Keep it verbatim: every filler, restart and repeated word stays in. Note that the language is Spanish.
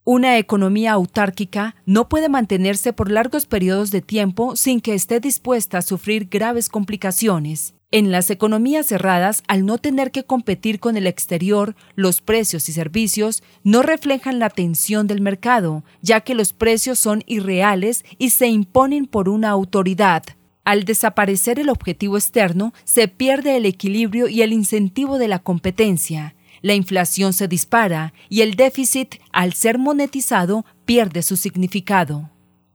Una economía autárquica no puede mantenerse por largos periodos de tiempo sin que esté dispuesta a sufrir graves complicaciones. En las economías cerradas, al no tener que competir con el exterior, los precios y servicios no reflejan la tensión del mercado, ya que los precios son irreales y se imponen por una autoridad. Al desaparecer el objetivo externo, se pierde el equilibrio y el incentivo de la competencia. La inflación se dispara y el déficit, al ser monetizado, pierde su significado.